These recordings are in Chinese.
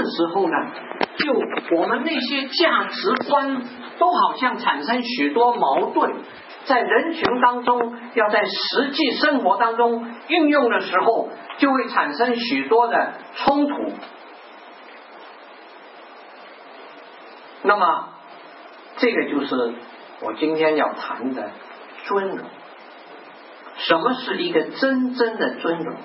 时候呢，就我们那些价值观都好像产生许多矛盾，在人群当中，要在实际生活当中运用的时候，就会产生许多的冲突。那么，这个就是我今天要谈的尊荣。什么是一个真正的尊荣？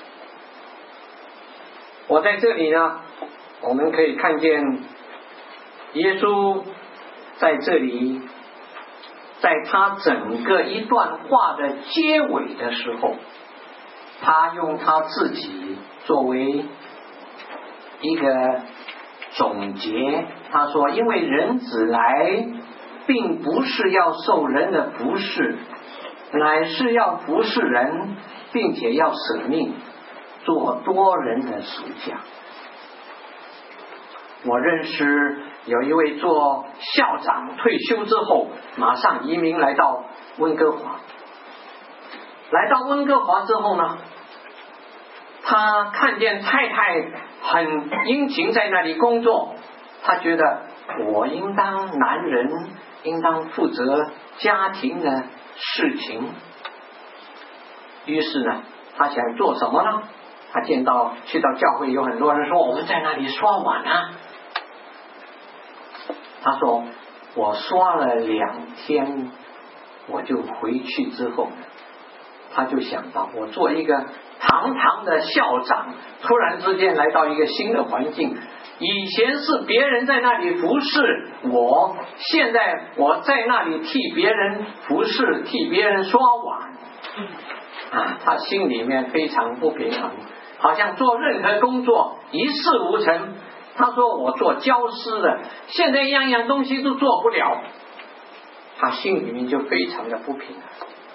我在这里呢，我们可以看见耶稣在这里，在他整个一段话的结尾的时候，他用他自己作为一个总结。他说，因为人子来并不是要受人的服侍，乃是要服侍人，并且要舍命做多人的属下。我认识有一位做校长退休之后马上移民来到温哥华。来到温哥华之后呢，他看见太太很殷勤在那里工作，他觉得我应当男人应当负责家庭的事情。于是呢，他想做什么呢？他去到教会，有很多人说我们在那里刷碗啊。他说我刷了2天，我就回去之后，他就想到我做一个堂堂的校长，突然之间来到一个新的环境，以前是别人在那里服侍我，现在我在那里替别人服侍，替别人刷碗他心里面非常不平衡，好像做任何工作一事无成。他说我做教师的，现在样样东西都做不了，他心里面就非常的不平衡。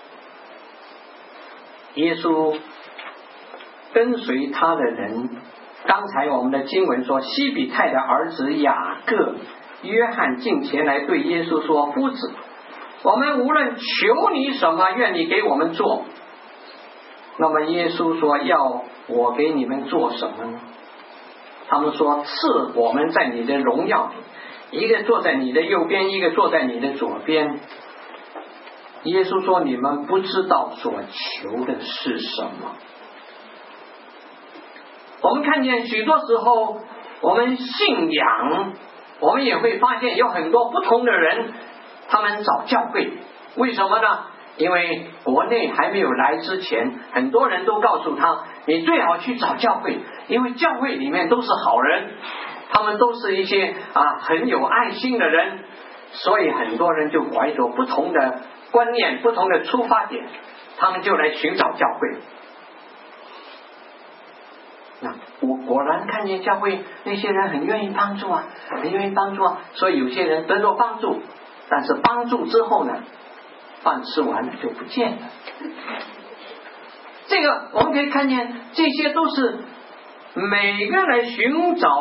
耶稣跟随他的人，刚才我们的经文说，西比泰的儿子雅各、约翰进前来对耶稣说，夫子，我们无论求你什么，愿你给我们做。那么耶稣说，要我给你们做什么呢？他们说，赐我们在你的荣耀里，一个坐在你的右边，一个坐在你的左边。耶稣说，你们不知道所求的是什么。我们看见许多时候，我们信仰，我们也会发现有很多不同的人，他们找教会。为什么呢？因为国内还没有来之前，很多人都告诉他，你最好去找教会，因为教会里面都是好人，他们都是一些很有爱心的人，所以很多人就怀着不同的观念、不同的出发点，他们就来寻找教会。那我果然看见教会那些人很愿意帮助很愿意帮助所以有些人得到帮助，但是帮助之后呢，饭吃完了就不见了。这个我们可以看见，这些都是每个来寻找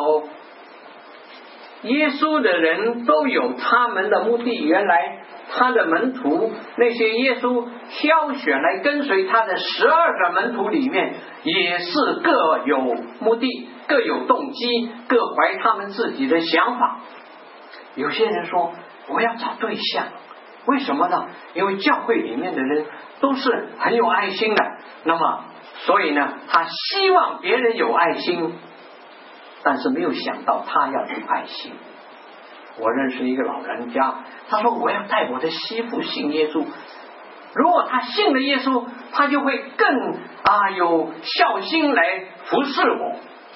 耶稣的人都有他们的目的。原来他的门徒，那些耶稣挑选来跟随他的12个门徒里面，也是各有目的，各有动机，各怀他们自己的想法。有些人说我要找对象，为什么呢？因为教会里面的人都是很有爱心的，那么所以呢，他希望别人有爱心，但是没有想到他要有爱心。我认识一个老人家，他说我要带我的媳妇信耶稣，如果他信了耶稣，他就会更有孝心来服侍我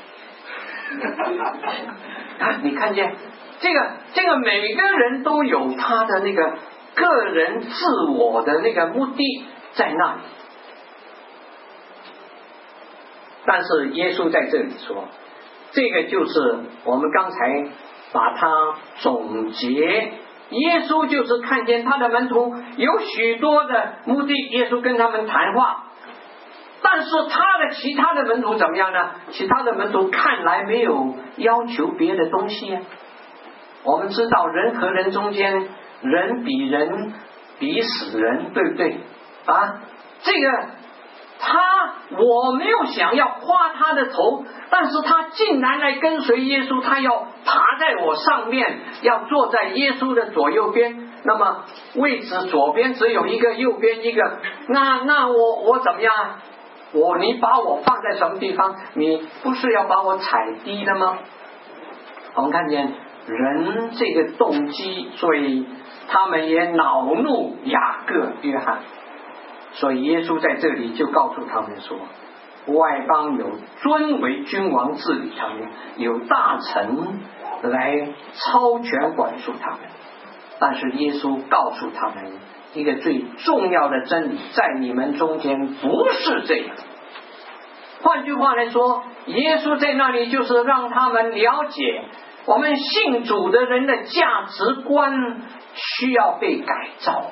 你看见这个每个人都有他的那个个人自我的那个目的在那里。但是耶稣在这里说，这个就是我们刚才把它总结，耶稣就是看见他的门徒有许多的目的，耶稣跟他们谈话，但是其他的门徒怎么样呢？其他的门徒看来没有要求别的东西我们知道人和人中间，人比死人，对不对这个我没有想要夸他的头，但是他竟然来跟随耶稣，他要爬在我上面，要坐在耶稣的左右边。那么位置左边只有一个，右边一个，那我怎么样？你把我放在什么地方？你不是要把我踩低的吗？我们看见人这个动机，所以他们也恼怒雅各、约翰。所以耶稣在这里就告诉他们说，外邦有尊为君王治理他们，有大臣来超权管束他们。但是耶稣告诉他们一个最重要的真理，在你们中间不是这样。换句话来说，耶稣在那里就是让他们了解，我们信主的人的价值观需要被改造。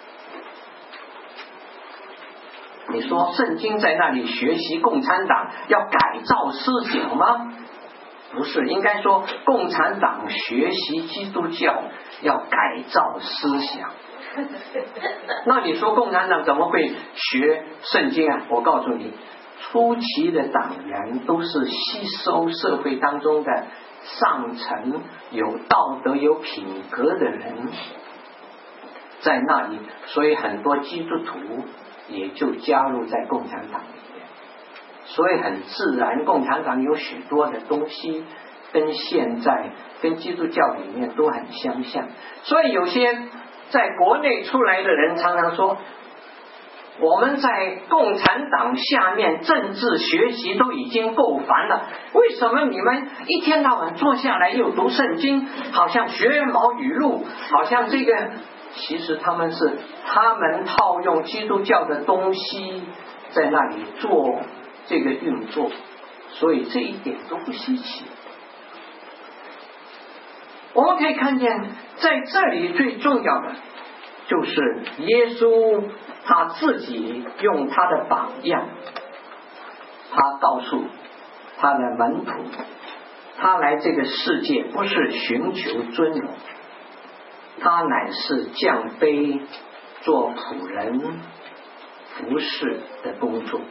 你说圣经在那里学习共产党要改造思想吗？不是，应该说共产党学习基督教要改造思想。那你说共产党怎么会学圣经啊？我告诉你，初期的党员都是吸收社会当中的上层有道德有品格的人在那里，所以很多基督徒也就加入在共产党里面，所以很自然共产党有许多的东西跟现在跟基督教里面都很相像。所以有些在国内出来的人常常说，我们在共产党下面政治学习都已经够烦了，为什么你们一天到晚坐下来又读圣经，好像学毛语录，好像这个，其实他们套用基督教的东西在那里做这个运作，所以这一点都不稀奇。我们可以看见在这里最重要的就是耶稣他自己用他的榜样，他告诉他的门徒，他来这个世界不是寻求尊荣，他乃是降卑做仆人服侍的工作。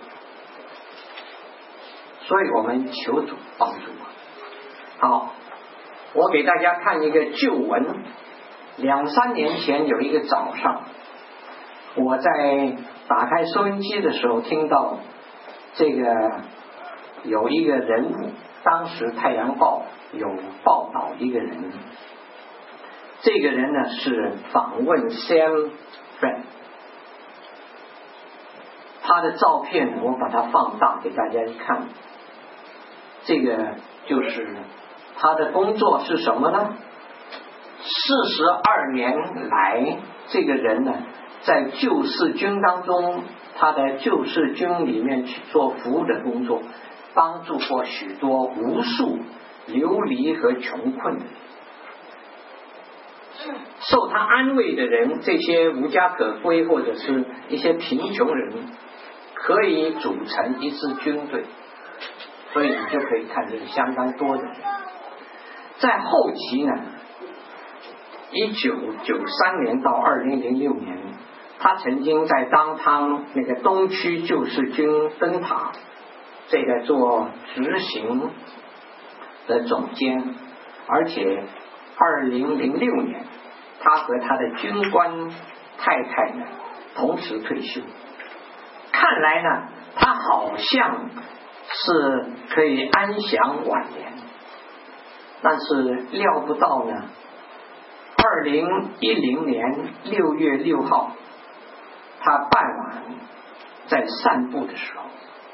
所以我们求主帮助。好，我给大家看一个旧闻。2-3年前有一个早上，我在打开收音机的时候听到这个有一个人物，当时太阳报有报道一个人，这个人呢是访问 Sam Friend， 他的照片我把它放大给大家一看。这个就是他的工作是什么呢？42年来，这个人呢在救世军当中，他在救世军里面去做服务的工作，帮助过许多无数流离和穷困的人，受他安慰的人，这些无家可归或者是一些贫穷人，可以组成一支军队。所以你就可以看见相当多的人。在后期呢，1993年到2006年，他曾经在当汤那个东区救世军灯塔这个做执行的总监，而且2006年他和他的军官太太呢同时退休。看来呢，他好像是可以安享晚年，但是料不到呢2010年6月6号，他傍晚在散步的时候，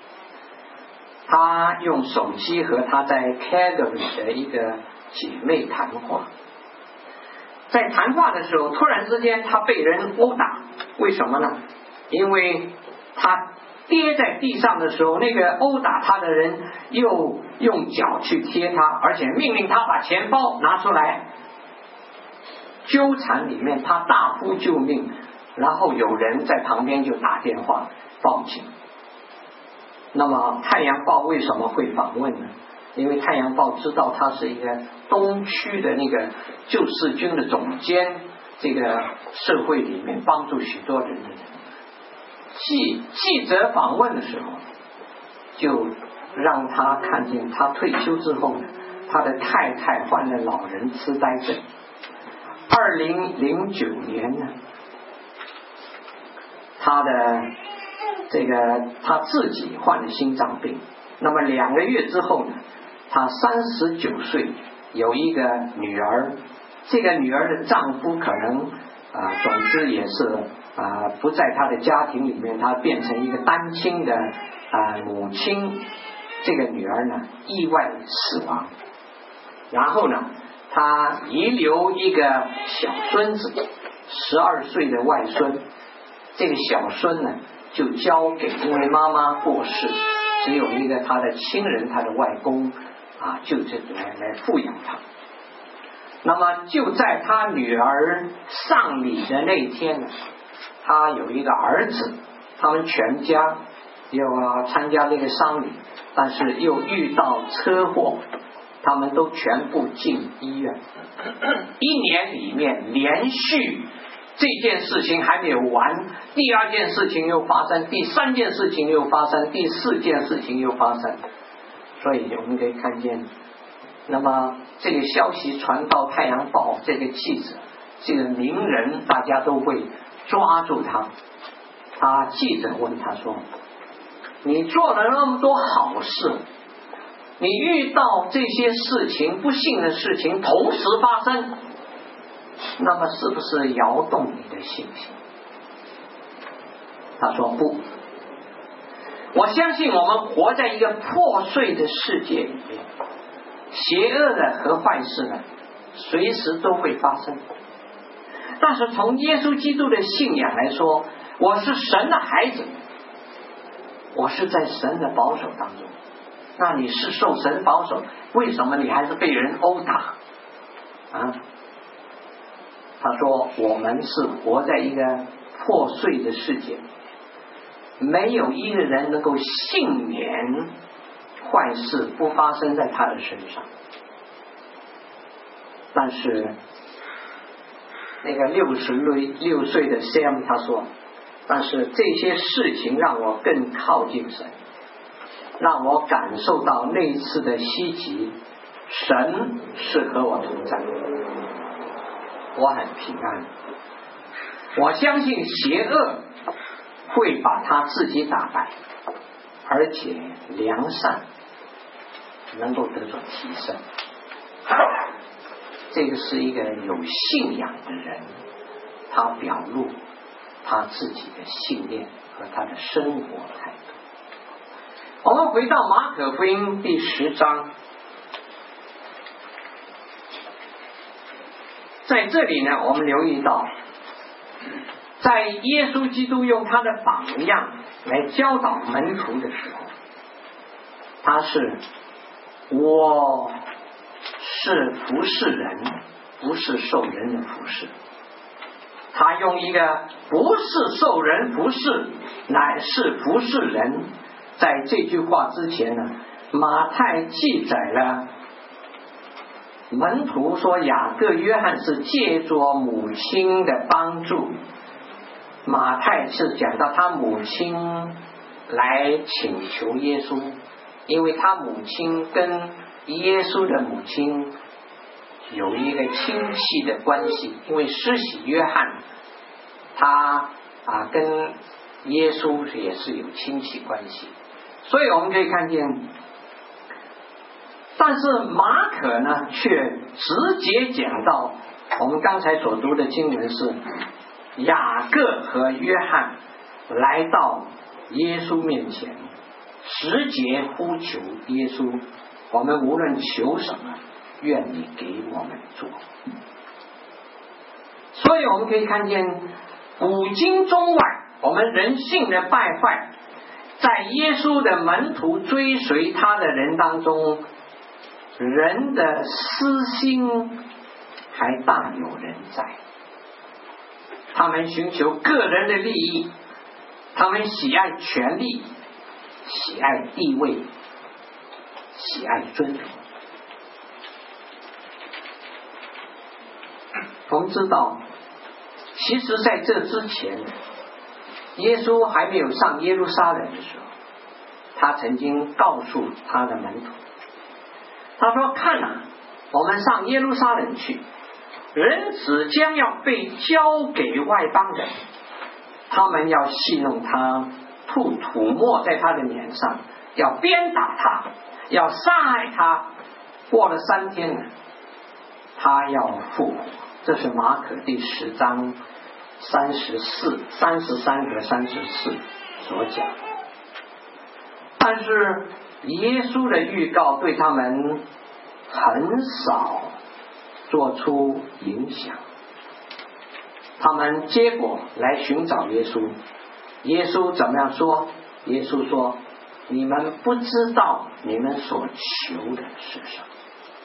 他用手机和他在 Calgary 的一个姐妹谈话。在谈话的时候，突然之间他被人殴打。为什么呢？因为他跌在地上的时候，那个殴打他的人又用脚去贴他，而且命令他把钱包拿出来。纠缠里面，他大呼救命，然后有人在旁边就打电话报警。那么太阳报为什么会访问呢？因为太阳报知道他是一个东区的那个救世军的总监，这个社会里面帮助许多人的人， 记者访问的时候，就让他看见他退休之后呢，他的太太患了老人痴呆症。2009年呢，他自己患了心脏病。那么2个月之后呢，他39岁，有一个女儿。这个女儿的丈夫可能总之也是不在他的家庭里面，他变成一个单亲的母亲。这个女儿呢意外死亡，然后呢他遗留一个小孙子，12岁的外孙。这个小孙呢就交给，因为妈妈过世，只有一个他的亲人，他的外公就这来抚养他。那么就在他女儿丧礼的那天呢，他有一个儿子，他们全家又参加这个丧礼，但是又遇到车祸，他们都全部进医院。1年里面连续这件事情还没有完，第2件事情又发生，第3件事情又发生，第4件事情又发生。所以我们可以看见，那么这个消息传到《太阳报》，这个记者，这个名人，大家都会抓住他。记者问他说，你做了那么多好事，你遇到这些事情，不幸的事情同时发生，那么是不是摇动你的信心？他说不，我相信我们活在一个破碎的世界里面，邪恶的和坏事呢随时都会发生，但是从耶稣基督的信仰来说，我是神的孩子，我是在神的保守当中。那你是受神保守，为什么你还是被人殴打他说我们是活在一个破碎的世界，没有一个人能够幸免坏事不发生在他的身上。但是那个66岁的 Sam 他说，但是这些事情让我更靠近神，让我感受到那一次的袭击，神是和我同在，我很平安。我相信邪恶会把他自己打败，而且良善能够得到提升。这个是一个有信仰的人，他表露他自己的信念和他的生活态度。我们回到马可福音第10章，在这里呢，我们留意到，在耶稣基督用他的榜样来教导门徒的时候，他是我是服侍人，不是受人的服侍。他用一个不是受人服侍，乃是服侍人。在这句话之前呢，马太记载了门徒说雅各约翰是借着母亲的帮助，马太是讲到他母亲来请求耶稣，因为他母亲跟耶稣的母亲有一个亲戚的关系，因为施洗约翰他跟耶稣也是有亲戚关系，所以我们可以看见，但是马可呢却直接讲到我们刚才所读的经文是雅各和约翰来到耶稣面前，直接呼求耶稣，我们无论求什么，愿你给我们做。所以我们可以看见古今中外，我们人性的败坏，在耶稣的门徒追随他的人当中，人的私心还大有人在。他们寻求个人的利益，他们喜爱权力，喜爱地位，喜爱尊荣。我们知道，其实在这之前， 耶稣还没有上耶路撒冷的时候，他曾经告诉他的门徒，他说：看啊，我们上耶路撒冷去，人子将要被交给外邦人，他们要戏弄他，吐土沫在他的脸上，要鞭打他，要杀害他，过了3天呢，他要复活。这是马可第10章33和34所讲。但是耶稣的预告对他们很少做出影响，他们结果来寻找耶稣。耶稣怎么样说？耶稣说：你们不知道你们所求的是什么。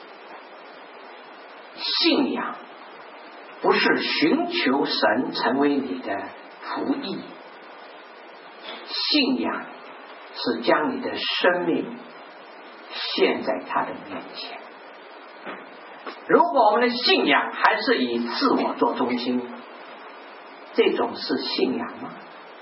信仰不是寻求神成为你的仆役，信仰是将你的生命献在他的面前。如果我们的信仰还是以自我做中心，这种是信仰吗？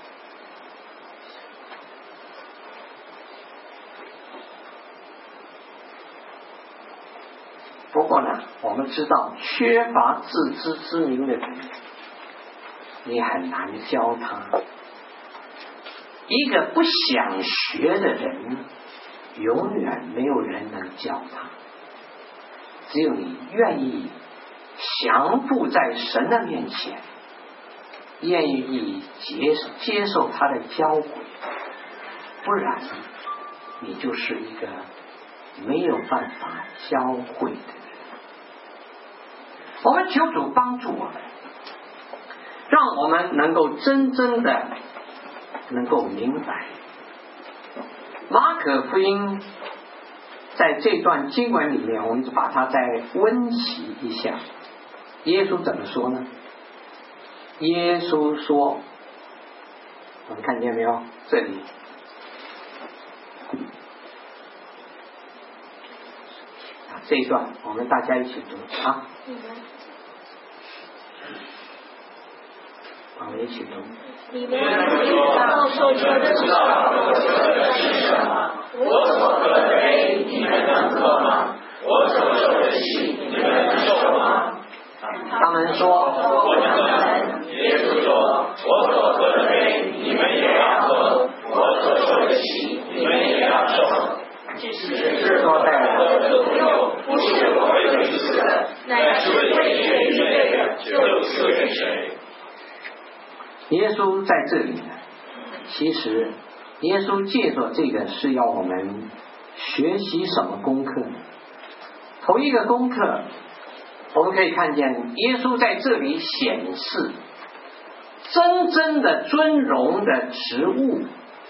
不过呢，我们知道缺乏自知之明的人，你很难教他。一个不想学的人，永远没有人能教他。只有你愿意降服在神的面前，愿意接受他的教诲，不然你就是一个没有办法教会的人。我们求主帮助我们，让我们能够真正的能够明白马可福音在这段经文里面，我们就把它再温习一下。耶稣怎么说呢？耶稣说，我们看见没有？这里这一段我们大家一起读啊！我们一起读。 你们知道受救的是什么？我所喝的杯，你们能喝吗？我所受的洗，你们能受吗？ 他们说： 我能。耶稣说：我所喝的杯，你们也要喝；我所受的洗，你们也要受。只是说在不是我为你死的，乃是为谁预备的，就赐给谁。 耶稣在这里呢，其实耶稣借着这个是要我们学习什么功课呢？头一个功课，我们可以看见耶稣在这里显示真正的尊荣的职务，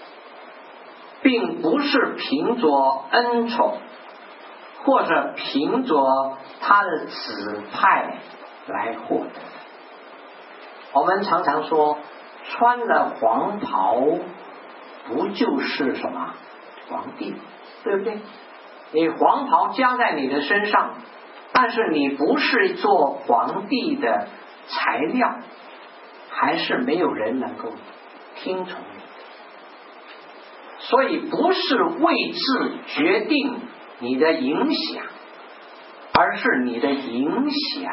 并不是凭着恩宠或者凭着他的指派来获得。我们常常说穿了黄袍不就是什么皇帝，对不对？你黄袍加在你的身上，但是你不是做皇帝的材料，还是没有人能够听从你。所以不是位置决定你的影响，而是你的影响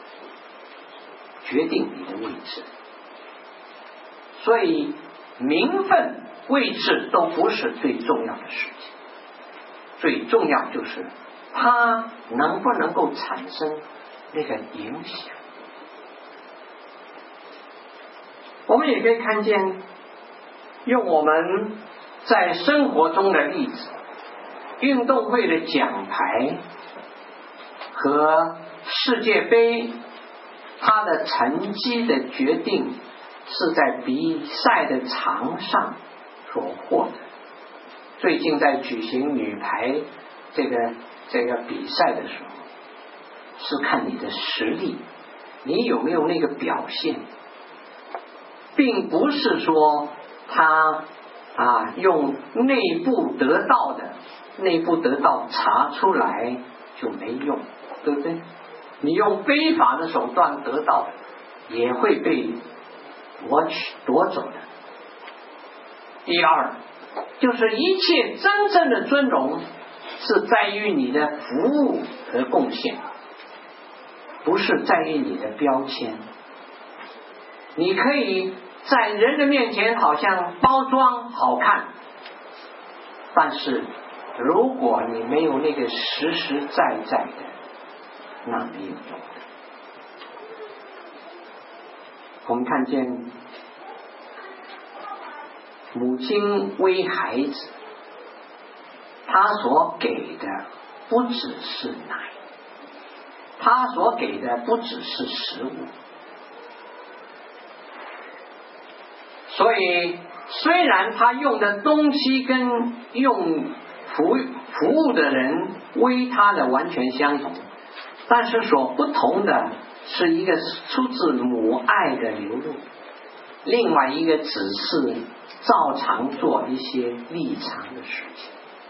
决定你的位置。所以名分位置都不是最重要的事情，最重要就是它能不能够产生那个影响。我们也可以看见，用我们在生活中的例子，运动会的奖牌和世界杯它的成绩的决定是在比赛的场上所获得。最近在举行女排这个比赛的时候，是看你的实力，你有没有那个表现，并不是说他用内部得到查出来就没用，对不对？你用非法的手段得到的也会被夺走的。 第二，就是一切真正的尊荣是在于你的服务和贡献，不是在于你的标签。你可以在人的面前好像包装好看，但是如果你没有那个实实在在的，那没有用的。我们看见母亲喂孩子，她所给的不只是奶，她所给的不只是食物。所以虽然他用的东西跟用服务的人喂他的完全相同，但是所不同的是一个出自母爱的流露，另外一个只是照常做一些立常的事情。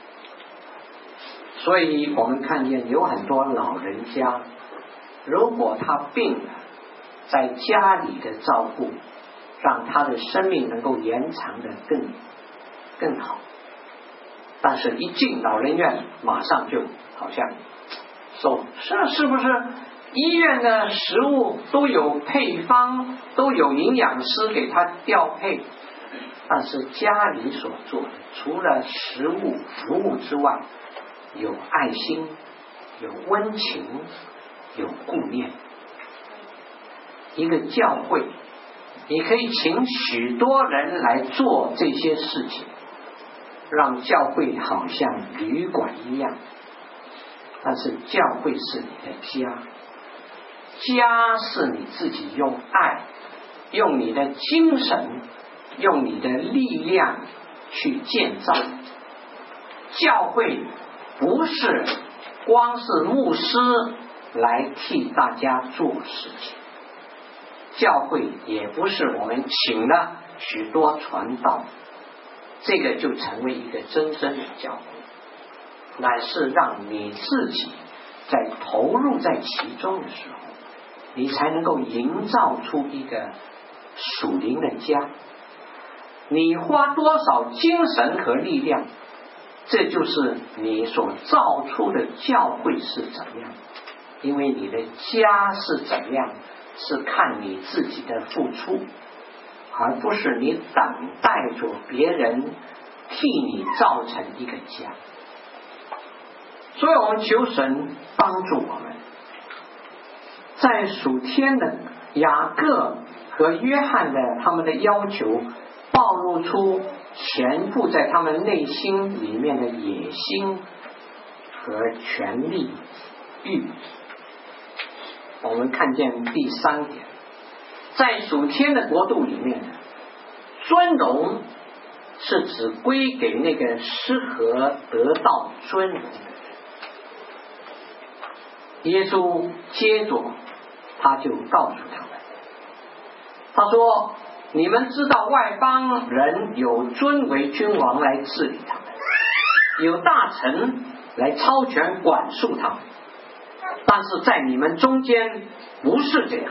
所以我们看见有很多老人家，如果他病了，在家里的照顾让他的生命能够延长的更好，但是一进老人院马上就好像说是不是医院的食物都有配方，都有营养师给他调配，但是家里所做的除了食物服务之外，有爱心，有温情，有顾念。一个教会你可以请许多人来做这些事情，让教会好像旅馆一样，但是教会是你的家，家是你自己用爱，用你的精神，用你的力量去建造。教会不是光是牧师来替大家做事情，教会也不是我们请了许多传道，这个就成为一个真正的教会，乃是让你自己在投入在其中的时候，你才能够营造出一个属灵的家。你花多少精神和力量，这就是你所造出的教会是怎样。因为你的家是怎样，是看你自己的付出，而不是你等待着别人替你造成一个家。所以我们求神帮助我们，在属天的雅各和约翰的他们的要求暴露出潜伏在他们内心里面的野心和权力欲。我们看见第三点，在属天的国度里面，尊荣是指归给那个适合得到尊荣的人。耶稣接着他就告诉他们，他说你们知道外邦人有尊为君王来治理他们，有大臣来超权管束他们，但是在你们中间不是这样。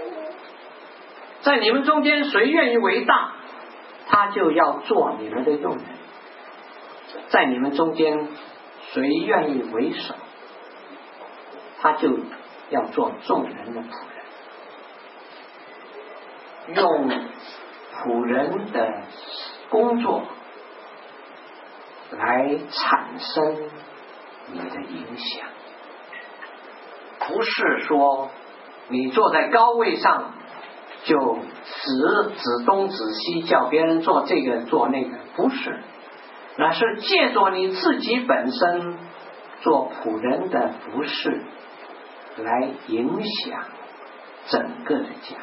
在你们中间谁愿意为大，他就要做你们的用人；在你们中间谁愿意为首，他就要做众人的仆人。用仆人的工作来产生你的影响，不是说你坐在高位上就指东指西，叫别人做这个做那个，不是，那是借着你自己本身做仆人的服事来影响整个的家。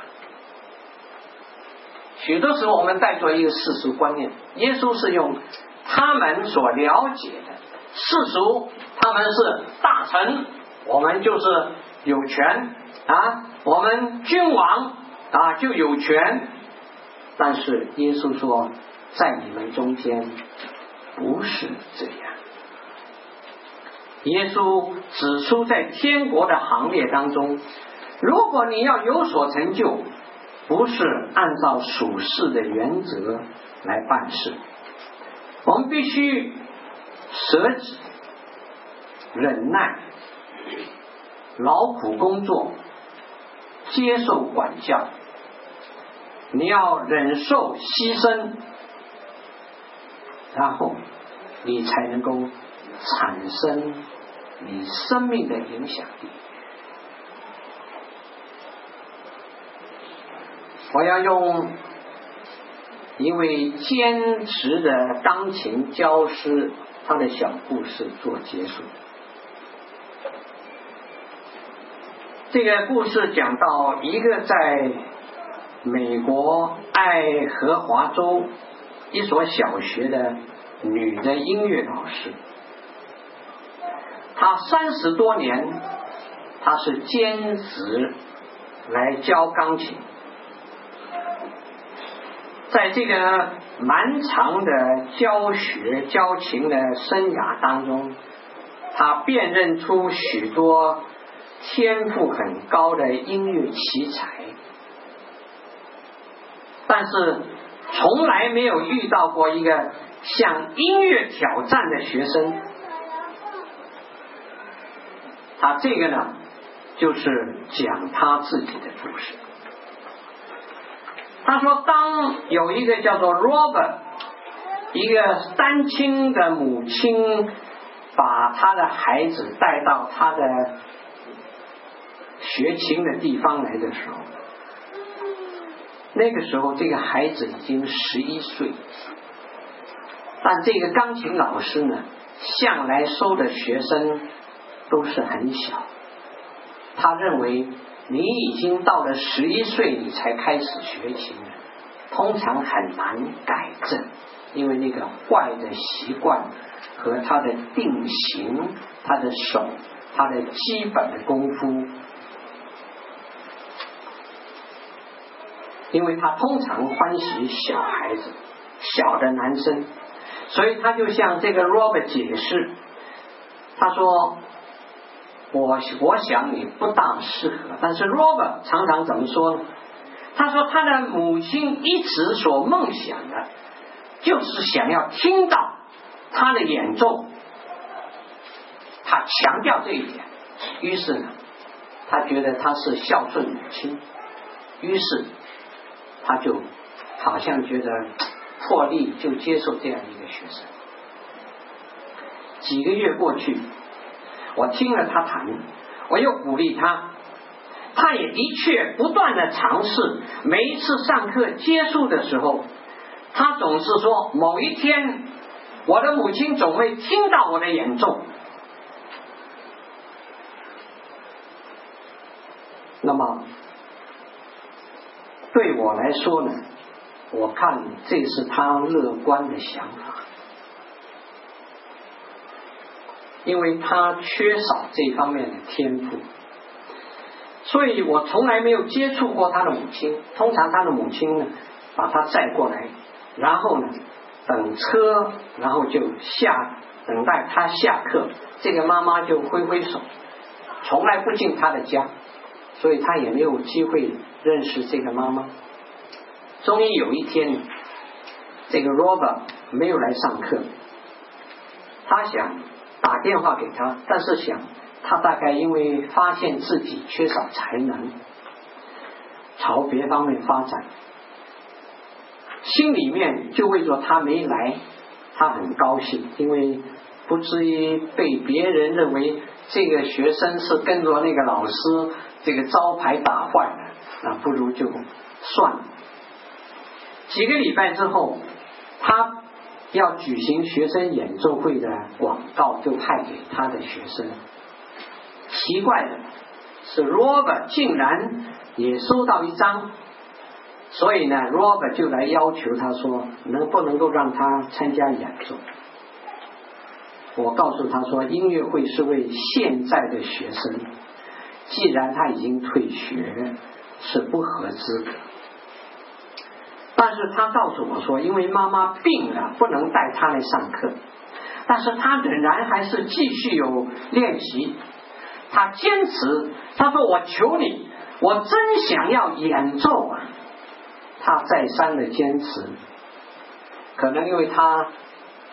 许多时候我们带着一个世俗观念，耶稣是用他们所了解的世俗，他们是大臣，我们就是有权啊，我们君王啊就有权。但是耶稣说在你们中间不是这样。耶稣指出在天国的行列当中，如果你要有所成就，不是按照属世的原则来办事， 我们必须舍己、忍耐、劳苦工作，接受管教。你要忍受牺牲，然后你才能够产生你生命的影响力。我要用一位兼职的钢琴教师他的小故事做结束。这个故事讲到一个在美国爱荷华州一所小学的女的音乐老师，她30多年她是兼职来教钢琴。在这个蛮长的教学教琴的生涯当中，他辨认出许多天赋很高的音乐奇才，但是从来没有遇到过一个向音乐挑战的学生。他这个呢，就是讲他自己的故事。他说，当有一个叫做 Robert 一个单亲的母亲把他的孩子带到他的学琴的地方来的时候，那个时候这个孩子已经11岁，但这个钢琴老师呢，向来收的学生都是很小。他认为你已经到了11岁你才开始学琴了，通常很难改正，因为那个坏的习惯和他的定型、他的手、他的基本的功夫，因为他通常欢喜小孩子、小的男生，所以他就向这个 Robert 解释，他说我想你不大适合。但是 Robert 常常怎么说呢？他说他的母亲一直所梦想的就是想要听到他的演奏，他强调这一点。于是呢，他觉得他是孝顺母亲，于是他就好像觉得破例就接受这样一个学生。几个月过去，我听了他弹，我又鼓励他，他也的确不断的尝试。每一次上课结束的时候，他总是说，某一天我的母亲总会听到我的演奏。那么对我来说呢，我看这是他乐观的想法，因为他缺少这方面的天赋，所以我从来没有接触过他的母亲。通常他的母亲呢，把他载过来，然后呢等车，然后就等待他下课，这个妈妈就挥挥手，从来不进他的家，所以他也没有机会认识这个妈妈。终于有一天，这个 Robert 没有来上课，他想打电话给他，但是想他大概因为发现自己缺少才能，朝别方面发展，心里面就为着他没来他很高兴，因为不至于被别人认为这个学生是跟着那个老师这个招牌打坏了，那不如就算了。几个礼拜之后，他要举行学生演奏会的广告就派给他的学生。奇怪的是 Robert 竟然也收到一张，所以呢 Robert 就来要求他说，能不能够让他参加演奏。我告诉他说，音乐会是为现在的学生，既然他已经退学，是不合资格。但是他告诉我说，因为妈妈病了，不能带他来上课，但是他仍然还是继续有练习。他坚持，他说，我求你，我真想要演奏啊。他再三的坚持，可能因为他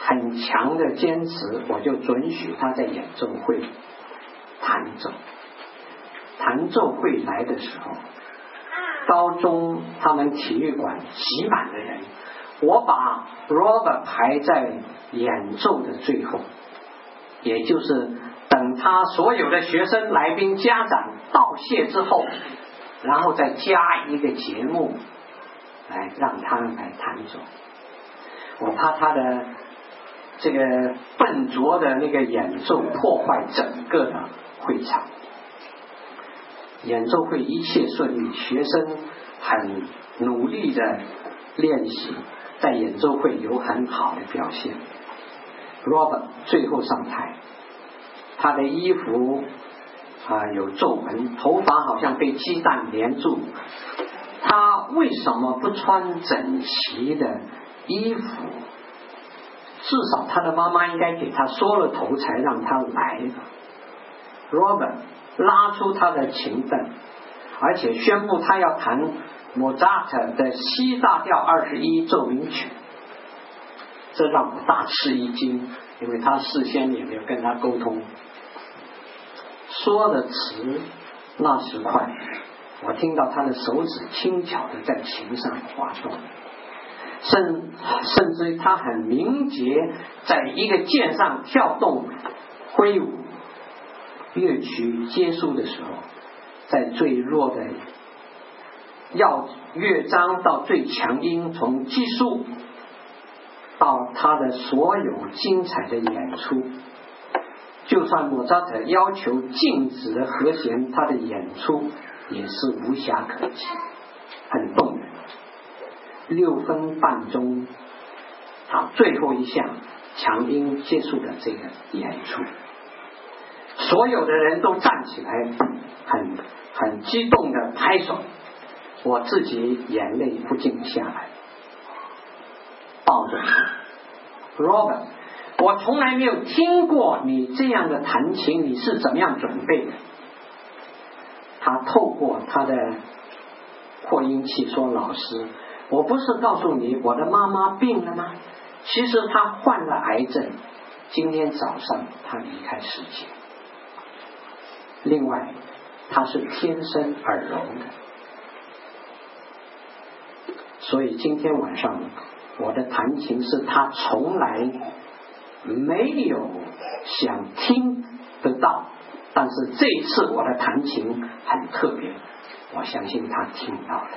很强的坚持，我就准许他在演奏会弹奏。弹奏会来的时候，高中他们体育馆挤满了人，我把 Robert 排在演奏的最后，也就是等他所有的学生、来宾、家长道谢之后，然后再加一个节目来让他来弹奏。我怕他的这个笨拙的那个演奏破坏整个的会场。演奏会一切顺利，学生很努力的练习，在演奏会有很好的表现。Robert 最后上台，他的衣服有皱纹，头发好像被鸡蛋连住。他为什么不穿整齐的衣服？至少他的妈妈应该给他梳了头才让他来的。Robert 拉出他的琴凳，而且宣布他要弹莫扎特的 C 大调21奏鸣曲。这让我大吃一惊，因为他事先也没有跟他沟通。说的词那时快，我听到他的手指轻巧的在琴上滑动，甚至于他很敏捷，在一个键上跳动挥舞。乐曲结束的时候，在最弱的乐章到最强音，从基数到他的所有精彩的演出，就算莫扎特要求静止的和弦，他的演出也是无暇可及，很动人。6分半钟，他最后一项强音结束的这个演出，所有的人都站起来，很激动的拍手，我自己眼泪不禁下来，抱着他 Robert， 我从来没有听过你这样的弹琴，你是怎么样准备的？他透过他的扩音器说，老师，我不是告诉你我的妈妈病了吗？其实她患了癌症，今天早上她离开世界。另外，她是天生耳聋的，所以今天晚上我的弹琴是她从来没有想听得到，但是这一次我的弹琴很特别，我相信她听到了。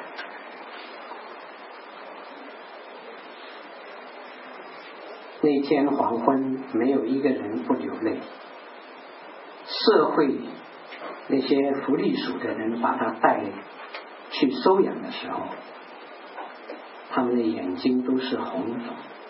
那天黄昏，没有一个人不流泪。社会那些福利署的人把他带去收养的时候，他们的眼睛都是红的。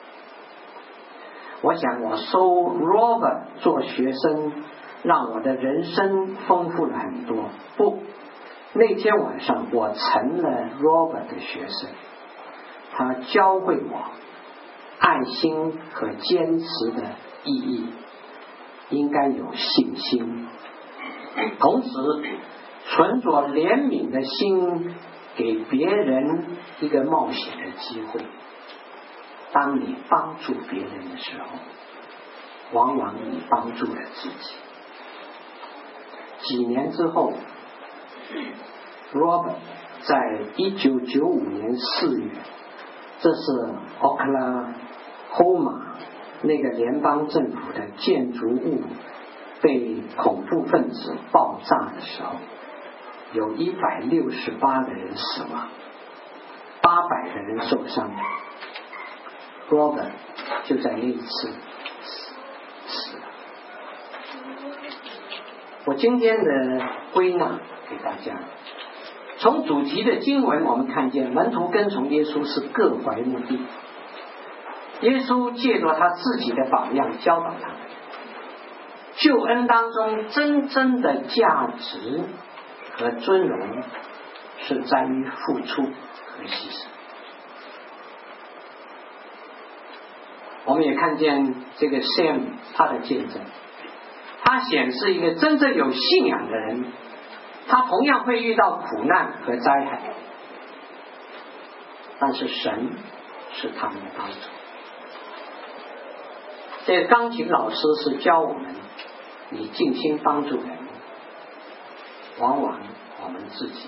我想我收 Robert 做学生，让我的人生丰富了很多。不，那天晚上我成了 Robert 的学生，他教会我爱心和坚持的意义，应该有信心，同时存着怜悯的心，给别人一个冒险的机会。当你帮助别人的时候，往往你帮助了自己。几年之后 Robert 在1995年4月，这是奥克拉荷马那个联邦政府的建筑物被恐怖分子爆炸的时候，有168个人死亡，800个人受伤。Robert 就在那一次死了。我今天的归纳给大家，从主题的经文我们看见门徒跟从耶稣是各怀目的，耶稣借着他自己的榜样教导他们，救恩当中真正的价值和尊荣是在于付出和牺牲。我们也看见这个 Sam 他的见证，他显示一个真正有信仰的人，他同样会遇到苦难和灾害，但是神是他们的帮助。 这个钢琴老师是教我们，你尽心帮助人，往往我们自己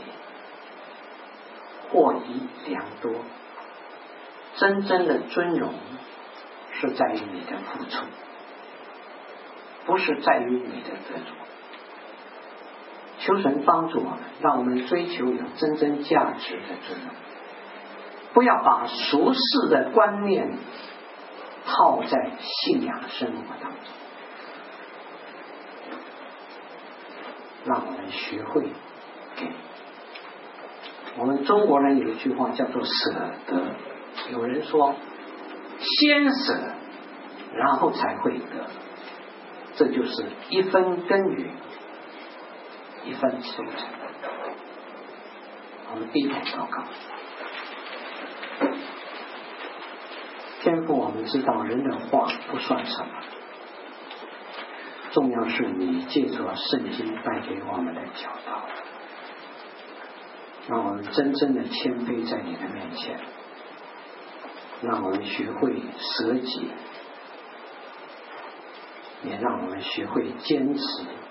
获益良多。真正的尊荣是在于你的付出，不是在于你的得着。求神帮助我们，让我们追求有真正价值的尊荣，不要把俗世的观念套在信仰生活当中。让我们学会给。我们中国人有一句话叫做舍得，有人说先舍然后才会得，这就是一分耕耘一分收成。我们低头祷告。天父，我们知道人的话不算什么，重要是你借着圣经带给我们的教导，让我们真正的谦卑在你的面前，让我们学会舍己，也让我们学会坚持，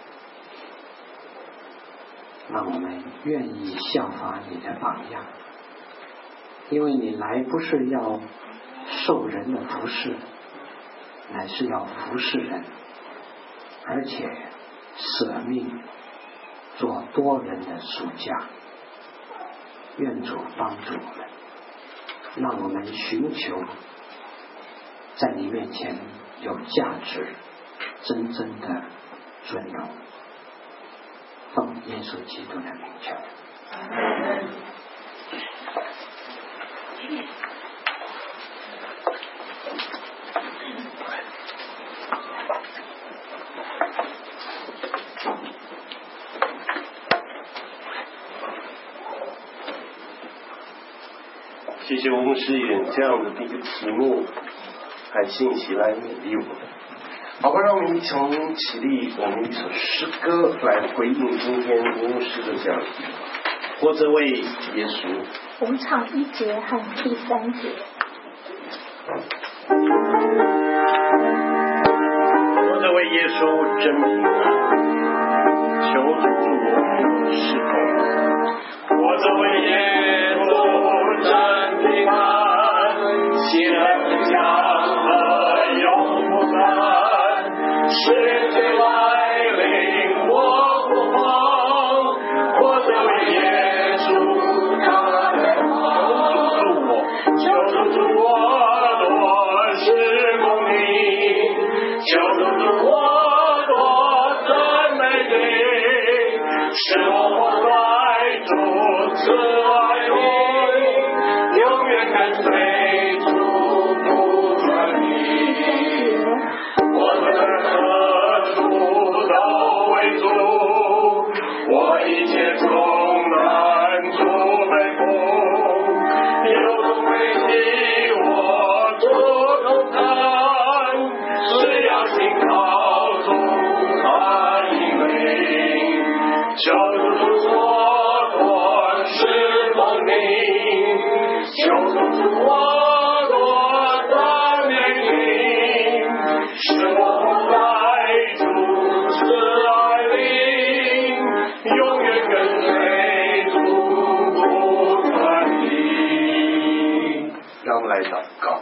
让我们愿意效法你的榜样，因为你来不是要受人的服侍，乃是要服侍人，而且舍命做多人的属家。愿主帮助我们，让我们寻求在你面前有价值真正的尊荣。奉耶稣基督的名求。 谢谢翁师远这样的一个题目和信息来勉励我们。好吧，让我们一同起立，我们一首诗歌来回应今天翁师的这样的活着为耶稣。 我们唱1节和第3节。 活着为耶稣真平安，求主助我侍奉。活着为耶稣真平安，献上和永不散，世界来临我不慌，活着为耶稣他的求主助我多是公平，求主助我多赞美你，使我活在主慈爱里，永远跟随主不转离。我的何处都为主，我一切重担主背负，有主为你我主动担，只要信靠主他引领，求主所多是光明，求主我多赞美你，使我活在主慈爱里，永远跟随主不转离。让我们来祷告。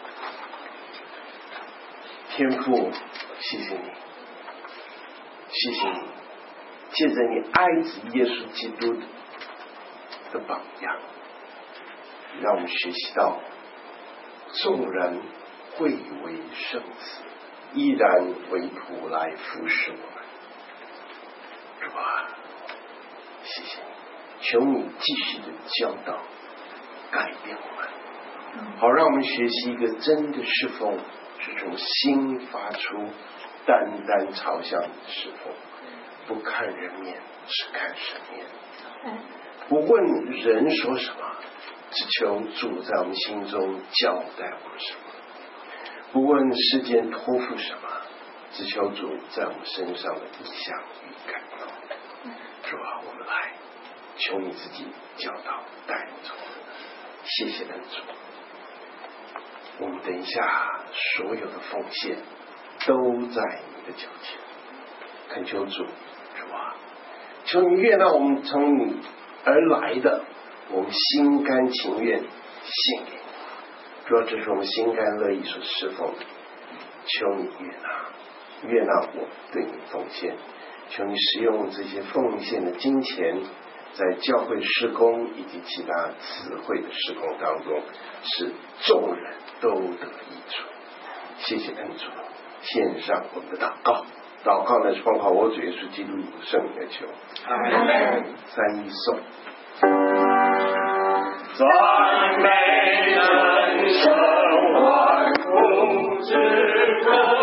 天父，谢谢你，谢谢你，借着你爱子耶稣基督的榜样，让我们学习到众人会为圣子，依然为仆来服侍我们。主啊，谢谢你，求你继续的教导改变我们，好让我们学习一个真的侍奉是从心发出，单单朝向你的侍奉，不看人面，只看神面，不问人说什么，只求主在我们心中交代我们什么，不问世间托付什么，只求主在我们身上的意向与感动。主啊，我们来求你自己教导带领着我们，谢谢恩主。我们等一下所有的奉献都在你的脚前。恳求主，主啊，求你悦纳我们从你而来的，我们心甘情愿献给你。主要这是我们心甘乐意所侍奉的，求你悦纳我对你奉献，求你使用这些奉献的金钱，在教会事工以及其他词汇的事工当中，使众人都得益处。谢谢恩主，献上我们的祷告。祷告呢是奉靠我主耶稣基督圣名的求。阿们。三一颂。 赞美人生万福之歌。